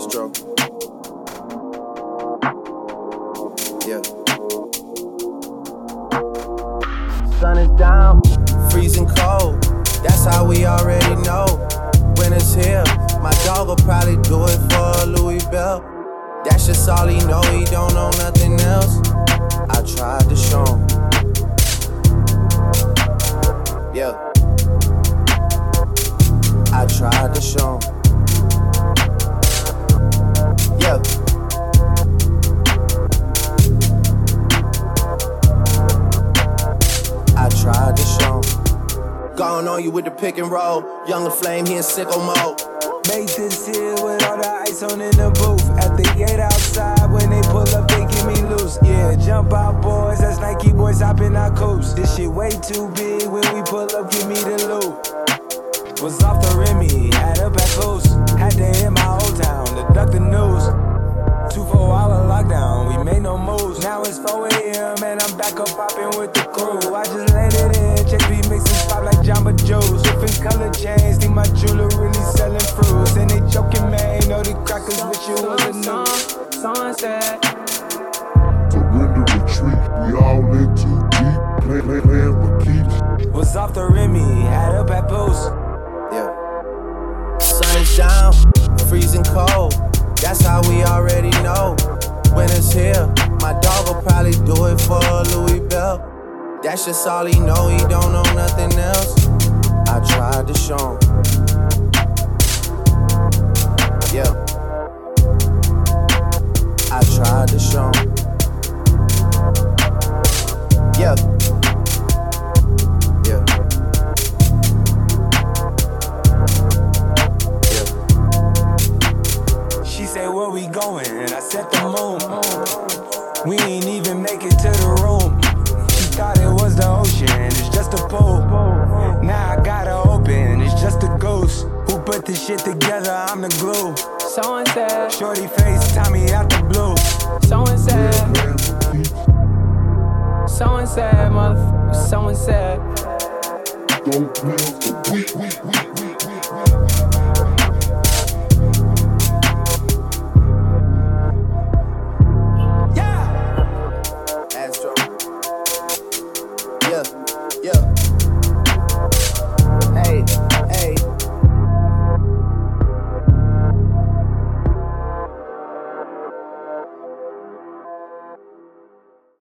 Dro. Yeah. Sun is down, freezing cold. That's how we already know. Winter's here. My dog will probably do it for Louis Bell. That's just all he know. He don't know nothing else. I tried to show him. Yeah. I tried to show him. Yeah. I tried to show him. Gone on you with the pick and roll. Younger flame, he in sicko mode. Made this here with all the ice on in the booth. At the gate outside, when they pull up, they get me loose. Yeah, jump out, boys. That's Nike boys hopping our coops. This shit way too big. When we pull up, give me the loot. Was off the Remy, had up at close. Had to hit my old town to duck the news. 2-4-hour lockdown, we made no moves. Now it's 4 a.m. and I'm back up popping with the crew. I just landed in, check beat mixing pop like Jamba Joe's. Different color chains, think my jeweler really selling fruits. And they joking, man, know the crackers wish it was a new sunset. Surrender retreat, we all in too deep. Playing for keeps. Was off the Remy, had up at post. Yeah. Sun is down, freezing cold. That's how we already know. Winter's here. My dog will probably do it for Louis Bell. That's just all he know. He don't know nothing else. I tried to show him. Yeah. I tried to show him. Yeah. Yeah. She said, where we going? And I said the moon. We ain't even make it to the room. She thought it was the ocean, it's just a pool. Now I gotta open, it's just a ghost. Who put this shit together? I'm the glue. Someone said, Shorty face, Tommy out the blue. someone said, someone said, motherfucker, someone said. Don't play for we.